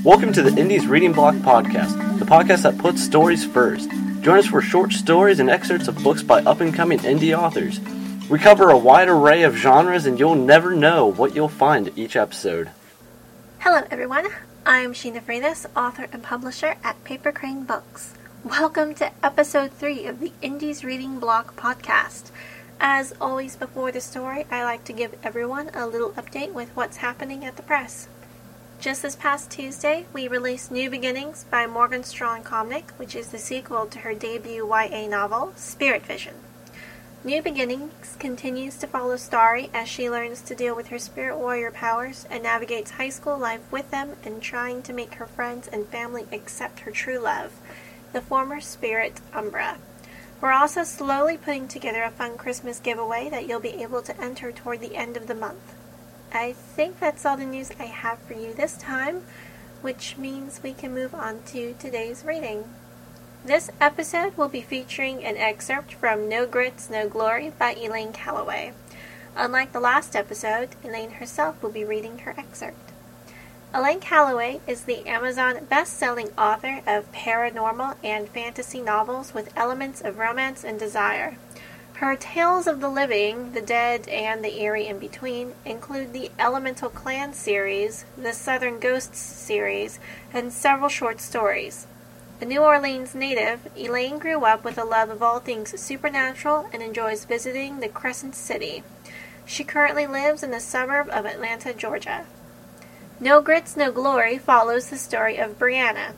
Welcome to the Indies Reading Block Podcast, the podcast that puts stories first. Join us for short stories and excerpts of books by up-and-coming indie authors. We cover a wide array of genres, and you'll never know what you'll find each episode. Hello everyone, I'm Sheena Freitas, author and publisher at Paper Crane Books. Welcome to episode 3 of the Indies Reading Block Podcast. As always before the story, I like to give everyone a little update with what's happening at the press. Just this past Tuesday, we released New Beginnings by Morgan Strachan Comnic, which is the sequel to her debut YA novel, Spirit Vision. New Beginnings continues to follow Starry as she learns to deal with her spirit warrior powers and navigates high school life with them and trying to make her friends and family accept her true love, the former spirit Umbra. We're also slowly putting together a fun Christmas giveaway that you'll be able to enter toward the end of the month. I think that's all the news I have for you this time, which means we can move on to today's reading. This episode will be featuring an excerpt from No Grits, No Glory by Elaine Calloway. Unlike the last episode, Elaine herself will be reading her excerpt. Elaine Calloway is the Amazon best-selling author of paranormal and fantasy novels with elements of romance and desire. Her Tales of the Living, the Dead, and the Eerie in Between include the Elemental Clan series, the Southern Ghosts series, and several short stories. A New Orleans native, Elaine grew up with a love of all things supernatural and enjoys visiting the Crescent City. She currently lives in the suburb of Atlanta, Georgia. No Grits, No Glory follows the story of Brianna,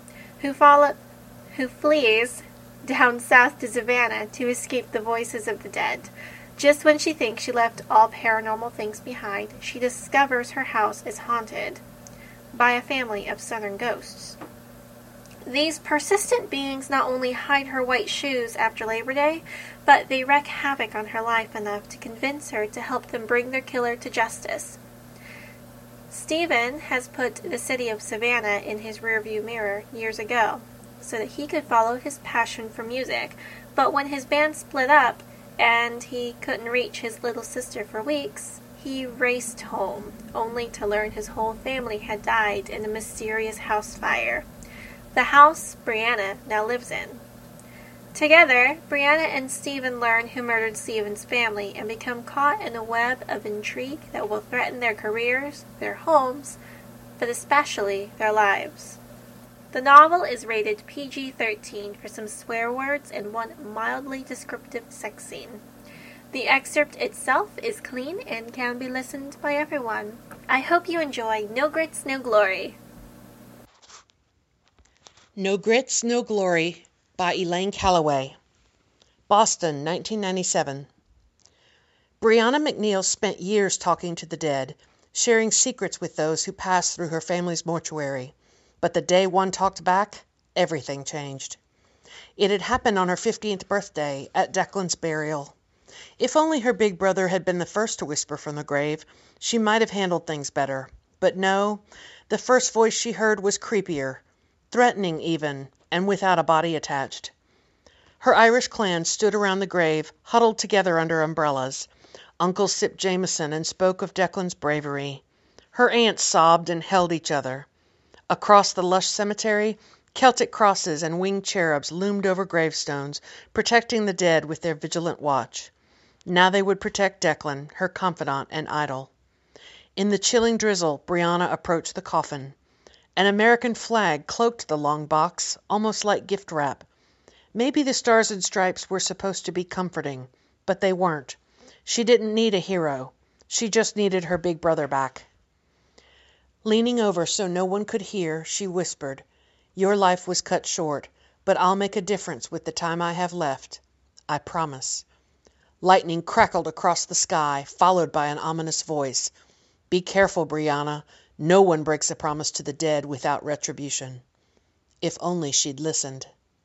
who flees down south to Savannah to escape the voices of the dead. Just when she thinks she left all paranormal things behind, she discovers her house is haunted by a family of southern ghosts. These persistent beings not only hide her white shoes after Labor Day, but they wreak havoc on her life enough to convince her to help them bring their killer to justice. Stephen has put the city of Savannah in his rearview mirror years ago, so that he could follow his passion for music, but when his band split up and he couldn't reach his little sister for weeks, he raced home, only to learn his whole family had died in a mysterious house fire. The house Brianna now lives in. Together, Brianna and Stephen learn who murdered Stephen's family and become caught in a web of intrigue that will threaten their careers, their homes, but especially their lives. The novel is rated PG-13 for some swear words and one mildly descriptive sex scene. The excerpt itself is clean and can be listened by everyone. I hope you enjoy No Grits, No Glory. No Grits, No Glory by Elaine Calloway. Boston, 1997. Brianna McNeil spent years talking to the dead, sharing secrets with those who passed through her family's mortuary. But the day one talked back, everything changed. It had happened on her 15th birthday, at Declan's burial. If only her big brother had been the first to whisper from the grave, she might have handled things better. But no, the first voice she heard was creepier, threatening even, and without a body attached. Her Irish clan stood around the grave, huddled together under umbrellas. Uncles sipped Jameson and spoke of Declan's bravery. Her aunts sobbed and held each other. Across the lush cemetery, Celtic crosses and winged cherubs loomed over gravestones, protecting the dead with their vigilant watch. Now they would protect Declan, her confidant and idol. In the chilling drizzle, Brianna approached the coffin. An American flag cloaked the long box, almost like gift wrap. Maybe the stars and stripes were supposed to be comforting, but they weren't. She didn't need a hero. She just needed her big brother back. Leaning over so no one could hear, she whispered, "Your life was cut short, but I'll make a difference with the time I have left. I promise." Lightning crackled across the sky, followed by an ominous voice. "Be careful, Brianna. No one breaks a promise to the dead without retribution." If only she'd listened.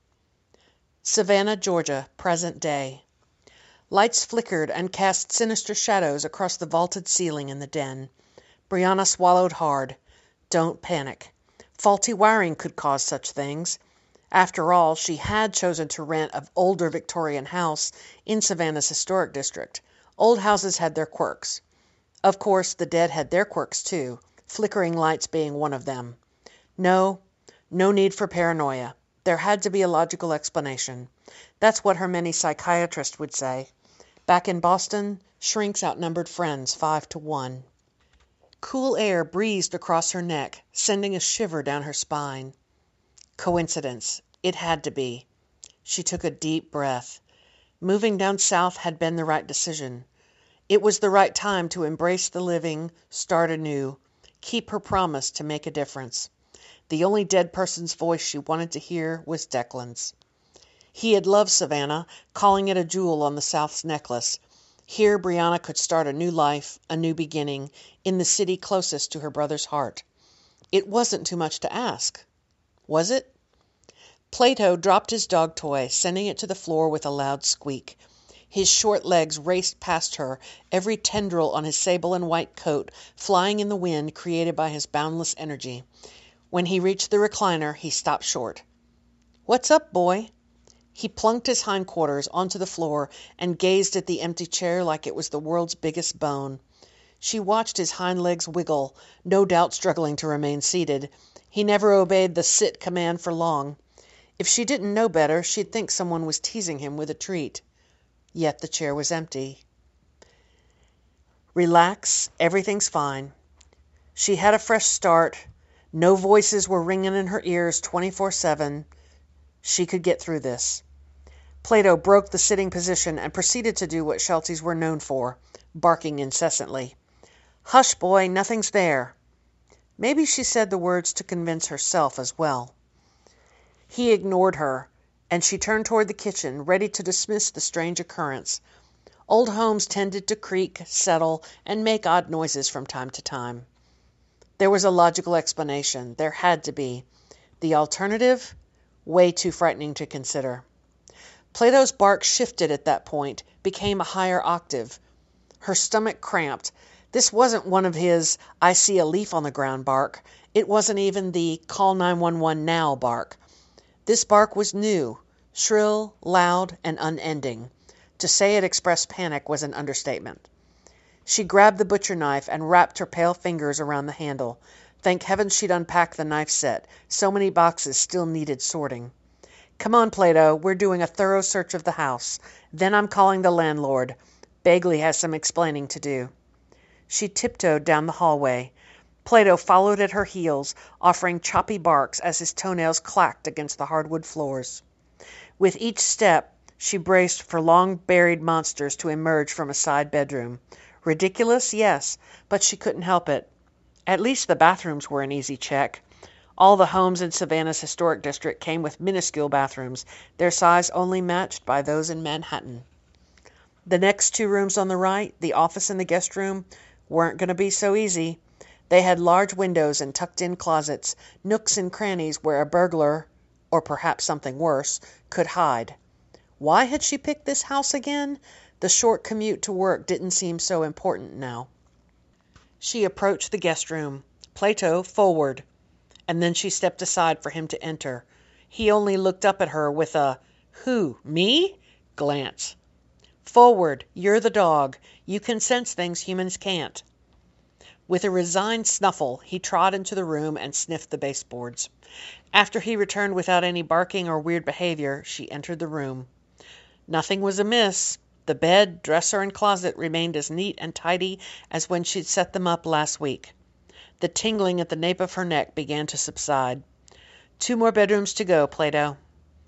Savannah, Georgia, present day. Lights flickered and cast sinister shadows across the vaulted ceiling in the den. Brianna swallowed hard. Don't panic. Faulty wiring could cause such things. After all, she had chosen to rent an older Victorian house in Savannah's historic district. Old houses had their quirks. Of course, the dead had their quirks too, flickering lights being one of them. No, no need for paranoia. There had to be a logical explanation. That's what her many psychiatrists would say. Back in Boston, shrinks outnumbered friends 5-1. Cool air breezed across her neck, sending a shiver down her spine. Coincidence. It had to be. She took a deep breath. Moving down south had been the right decision. It was the right time to embrace the living, start anew, keep her promise to make a difference. The only dead person's voice she wanted to hear was Declan's. He had loved Savannah, calling it a jewel on the South's necklace. Here Brianna could start a new life, a new beginning, in the city closest to her brother's heart. It wasn't too much to ask. Was it? Plato dropped his dog toy, sending it to the floor with a loud squeak. His short legs raced past her, every tendril on his sable and white coat flying in the wind created by his boundless energy. When he reached the recliner, he stopped short. "What's up, boy?" He plunked his hindquarters onto the floor and gazed at the empty chair like it was the world's biggest bone. She watched his hind legs wiggle, no doubt struggling to remain seated. He never obeyed the sit command for long. If she didn't know better, she'd think someone was teasing him with a treat. Yet the chair was empty. Relax, everything's fine. She had a fresh start. No voices were ringing in her ears 24/7. She could get through this. Plato broke the sitting position and proceeded to do what Shelties were known for, barking incessantly. "Hush, boy, nothing's there." Maybe she said the words to convince herself as well. He ignored her, and she turned toward the kitchen, ready to dismiss the strange occurrence. Old homes tended to creak, settle, and make odd noises from time to time. There was a logical explanation. There had to be. The alternative? Way too frightening to consider. Plato's bark shifted at that point, became a higher octave. Her stomach cramped. This wasn't one of his "I see a leaf on the ground" bark. It wasn't even the "call 911 now" bark. This bark was new, shrill, loud, and unending. To say it expressed panic was an understatement. She grabbed the butcher knife and wrapped her pale fingers around the handle. Thank heaven she'd unpacked the knife set. So many boxes still needed sorting. "Come on, Plato. We're doing a thorough search of the house. Then I'm calling the landlord. Bagley has some explaining to do." She tiptoed down the hallway. Plato followed at her heels, offering choppy barks as his toenails clacked against the hardwood floors. With each step, she braced for long-buried monsters to emerge from a side bedroom. Ridiculous, yes, but she couldn't help it. At least the bathrooms were an easy check. All the homes in Savannah's historic district came with minuscule bathrooms, their size only matched by those in Manhattan. The next two rooms on the right, the office and the guest room, weren't going to be so easy. They had large windows and tucked-in closets, nooks and crannies where a burglar, or perhaps something worse, could hide. Why had she picked this house again? The short commute to work didn't seem so important now. She approached the guest room. Plato, forward. And then she stepped aside for him to enter. He only looked up at her with a "Who, me?" glance. "Forward. You're the dog. You can sense things humans can't." With a resigned snuffle, he trod into the room and sniffed the baseboards. After he returned without any barking or weird behavior, she entered the room. Nothing was amiss. The bed, dresser, and closet remained as neat and tidy as when she'd set them up last week. The tingling at the nape of her neck began to subside. 2 more bedrooms to go, Plato."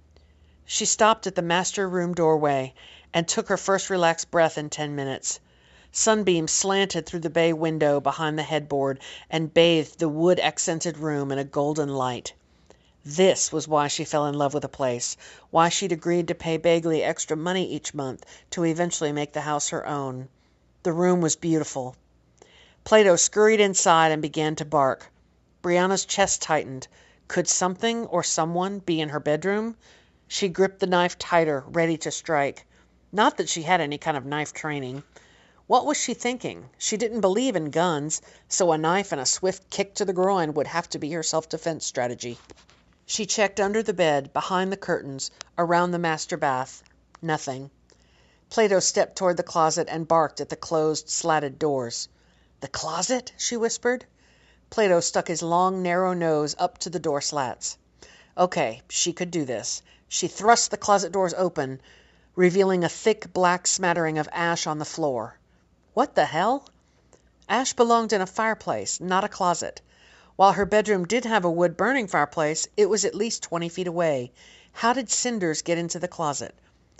She stopped at the master room doorway and took her first relaxed breath in 10 minutes. Sunbeams slanted through the bay window behind the headboard and bathed the wood-accented room in a golden light. This was why she fell in love with the place, why she'd agreed to pay Bagley extra money each month to eventually make the house her own. The room was beautiful. Plato scurried inside and began to bark. Brianna's chest tightened. Could something or someone be in her bedroom? She gripped the knife tighter, ready to strike. Not that she had any kind of knife training. What was she thinking? She didn't believe in guns, so a knife and a swift kick to the groin would have to be her self-defense strategy. She checked under the bed, behind the curtains, around the master bath. Nothing. Plato stepped toward the closet and barked at the closed, slatted doors. "The closet?" she whispered. Plato stuck his long, narrow nose up to the door slats. Okay, she could do this. She thrust the closet doors open, revealing a thick black smattering of ash on the floor. What the hell? Ash belonged in a fireplace, not a closet. While her bedroom did have a wood-burning fireplace, it was at least 20 feet away. How did cinders get into the closet?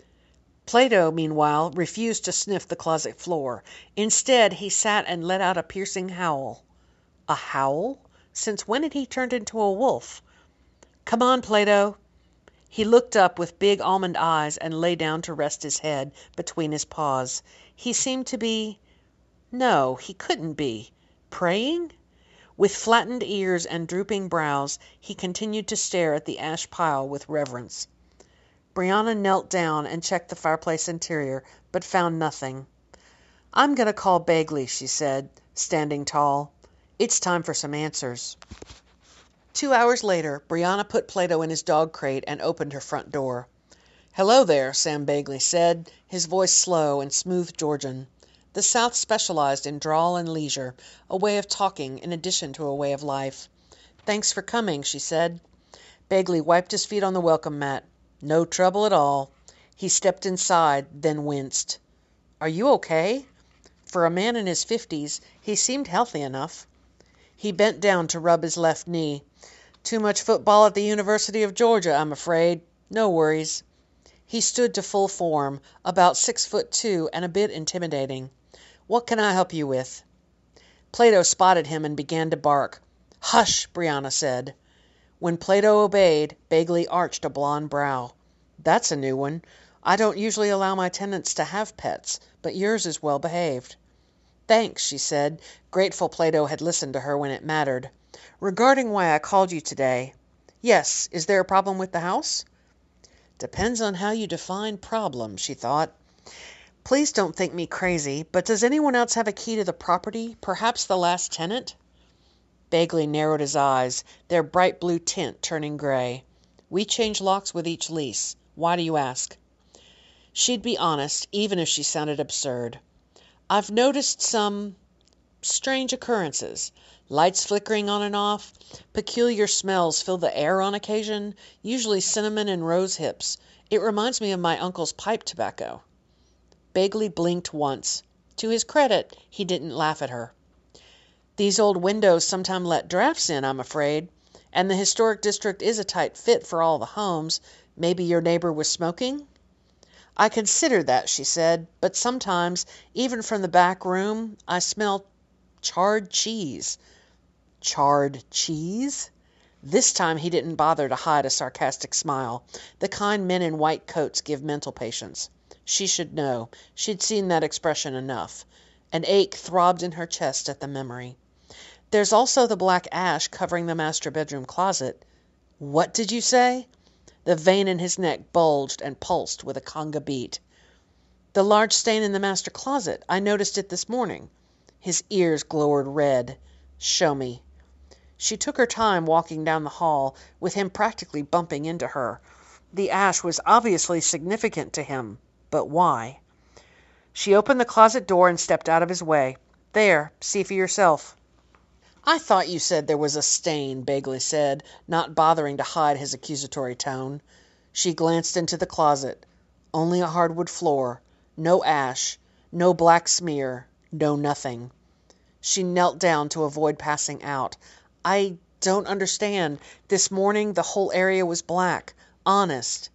Plato, meanwhile, refused to sniff the closet floor. Instead, he sat and let out a piercing howl. A howl? Since when had he turned into a wolf? Come on, Plato. He looked up with big almond eyes and lay down to rest his head between his paws. He seemed to be... No, he couldn't be. Praying? With flattened ears and drooping brows, he continued to stare at the ash pile with reverence. Brianna knelt down and checked the fireplace interior, but found nothing. I'm going to call Bagley, she said, standing tall. It's time for some answers. 2 hours later, Brianna put Plato in his dog crate and opened her front door. Hello there, Sam Bagley said, his voice slow and smooth Georgian. The South specialized in drawl and leisure, a way of talking in addition to a way of life. Thanks for coming, she said. Bagley wiped his feet on the welcome mat. No trouble at all. He stepped inside, then winced. Are you okay? For a man in his 50s, he seemed healthy enough. He bent down to rub his left knee. Too much football at the University of Georgia, I'm afraid. No worries. He stood to full form, about 6'2" and a bit intimidating. What can I help you with? Plato spotted him and began to bark. Hush, Brianna said. When Plato obeyed, Bagley arched a blond brow. That's a new one. I don't usually allow my tenants to have pets, but yours is well behaved. Thanks, she said, grateful Plato had listened to her when it mattered. Regarding why I called you today. Yes, is there a problem with the house? Depends on how you define problem, she thought. Please don't think me crazy, but does anyone else have a key to the property? Perhaps the last tenant? Bagley narrowed his eyes, their bright blue tint turning gray. We change locks with each lease. Why do you ask? She'd be honest, even if she sounded absurd. I've noticed some strange occurrences. Lights flickering on and off. Peculiar smells fill the air on occasion, usually cinnamon and rose hips. It reminds me of my uncle's pipe tobacco. Bagley blinked once. To his credit, he didn't laugh at her. These old windows sometimes let drafts in, I'm afraid. And the historic district is a tight fit for all the homes. Maybe your neighbor was smoking? I consider that, she said, but sometimes, even from the back room, I smell charred cheese. Charred cheese? This time he didn't bother to hide a sarcastic smile, the kind men in white coats give mental patients. She should know. She'd seen that expression enough. An ache throbbed in her chest at the memory. There's also the black ash covering the master bedroom closet. What did you say? The vein in his neck bulged and pulsed with a conga beat. The large stain in the master closet. I noticed it this morning. His ears glowed red. Show me. She took her time walking down the hall, with him practically bumping into her. The ash was obviously significant to him. But why? She opened the closet door and stepped out of his way. There, see for yourself. I thought you said there was a stain, Bagley said, not bothering to hide his accusatory tone. She glanced into the closet. Only a hardwood floor. No ash. No black smear. No nothing. She knelt down to avoid passing out. I don't understand. This morning the whole area was black. Honest.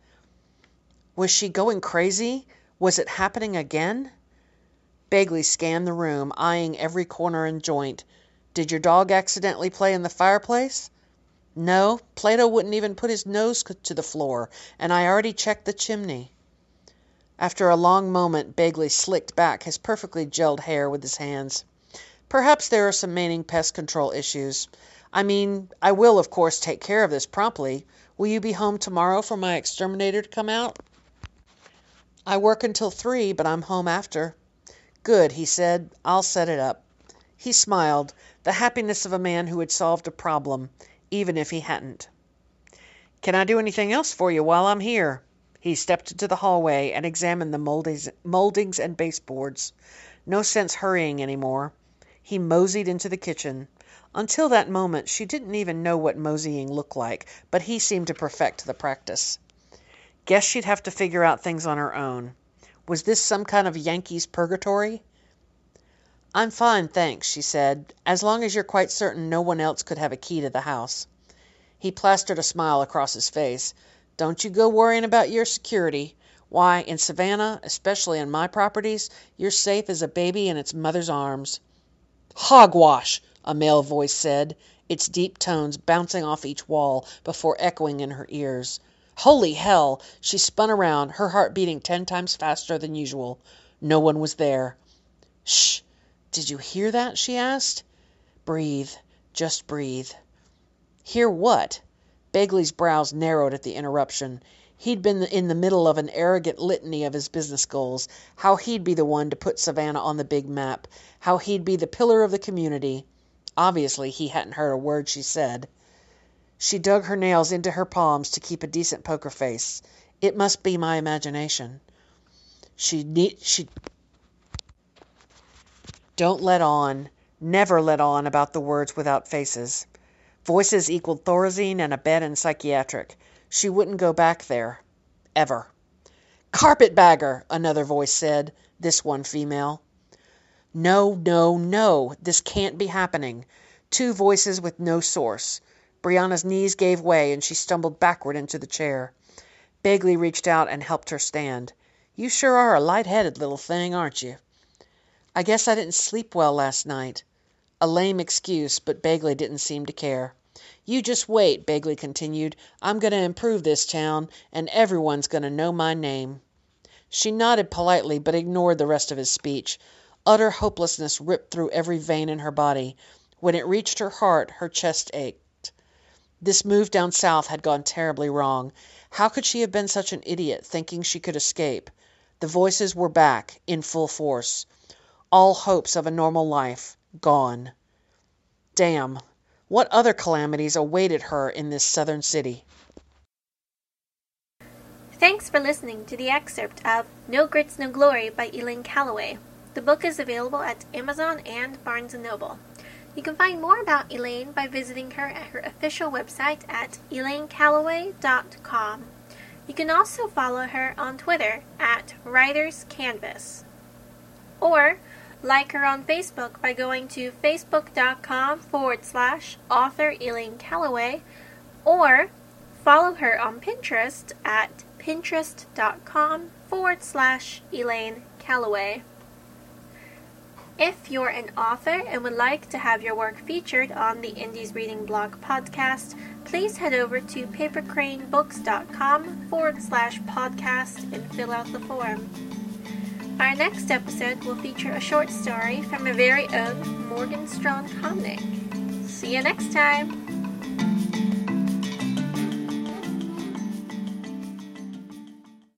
Was she going crazy? Was it happening again? Bagley scanned the room, eyeing every corner and joint. Did your dog accidentally play in the fireplace? No, Plato wouldn't even put his nose to the floor, and I already checked the chimney. After a long moment, Bagley slicked back his perfectly gelled hair with his hands. Perhaps there are some remaining pest control issues. I mean, I will, of course, take care of this promptly. Will you be home tomorrow for my exterminator to come out? I work until 3, but I'm home after. Good, he said. I'll set it up. He smiled, the happiness of a man who had solved a problem, even if he hadn't. Can I do anything else for you while I'm here? He stepped into the hallway and examined the moldings and baseboards. No sense hurrying any more. He moseyed into the kitchen. Until that moment, she didn't even know what moseying looked like, but he seemed to perfect the practice. Guess she'd have to figure out things on her own. Was this some kind of Yankees purgatory? "I'm fine, thanks," she said, "as long as you're quite certain no one else could have a key to the house." He plastered a smile across his face. "Don't you go worrying about your security. Why, in Savannah, especially on my properties, you're safe as a baby in its mother's arms." "Hogwash!" a male voice said, its deep tones bouncing off each wall before echoing in her ears. Holy hell! She spun around, her heart beating 10 times faster than usual. No one was there. "Shh! Did you hear that?" she asked. "Breathe. Just breathe." "Hear what?" Begley's brows narrowed at the interruption. He'd been in the middle of an arrogant litany of his business goals, how he'd be the one to put Savannah on the big map, how he'd be the pillar of the community. Obviously, he hadn't heard a word she said. She dug her nails into her palms to keep a decent poker face. "It must be my imagination." Don't let on, never let on about the words without faces. Voices equaled Thorazine and a bed in psychiatric. She wouldn't go back there. Ever. "Carpetbagger!" another voice said, this one female. No, no, no! This can't be happening. 2 voices with no source. Brianna's knees gave way and she stumbled backward into the chair. Begley reached out and helped her stand. "You sure are a light-headed little thing, aren't you?" "I guess I didn't sleep well last night." A lame excuse, but Begley didn't seem to care. "You just wait," Begley continued. "I'm going to improve this town, and everyone's going to know my name." She nodded politely, but ignored the rest of his speech. Utter hopelessness ripped through every vein in her body. When it reached her heart, her chest ached. This move down south had gone terribly wrong. How could she have been such an idiot, thinking she could escape? The voices were back, in full force. All hopes of a normal life gone. Damn! What other calamities awaited her in this southern city? Thanks for listening to the excerpt of No Grits, No Glory by Elaine Calloway. The book is available at Amazon and Barnes & Noble. You can find more about Elaine by visiting her at her official website at elainecalloway.com. You can also follow her on Twitter at Writer's Canvas. Or like her on Facebook by going to facebook.com/author Elaine Calloway, or follow her on Pinterest at pinterest.com/Elaine Calloway. If you're an author and would like to have your work featured on the Indies Reading Blog podcast, please head over to papercranebooks.com/podcast and fill out the form. Our next episode will feature a short story from our very own Morgan Strong Comnick. See you next time!